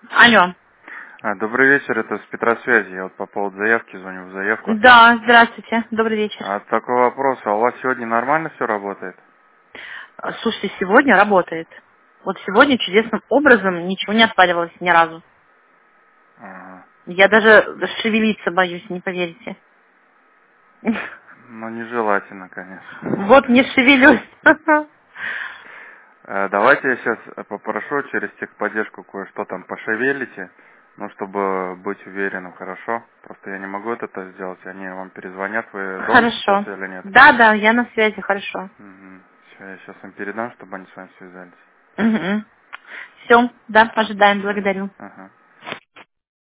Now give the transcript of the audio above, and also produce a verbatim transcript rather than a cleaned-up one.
Алло. А, добрый вечер, это с Петросвязи. Я вот по поводу заявки звоню в заявку. Да, здравствуйте. Добрый вечер. А такой вопрос, а у вас сегодня нормально все работает? А, Слушайте, сегодня работает. Вот сегодня чудесным образом ничего не отваливалось ни разу. Ага. Я даже шевелиться боюсь, не поверите. Ну, нежелательно, конечно. Вот не шевелюсь. Э, Давайте я сейчас попрошу через техподдержку кое-что там пошевелите, ну, чтобы быть уверенным, хорошо? Просто я не могу это сделать, они вам перезвонят, вы дома сейчас Хорошо. или нет? Да, да, я на связи, хорошо. Угу. Все, я сейчас им передам, чтобы они с вами связались. Все, да, ожидаем, благодарю. Ага.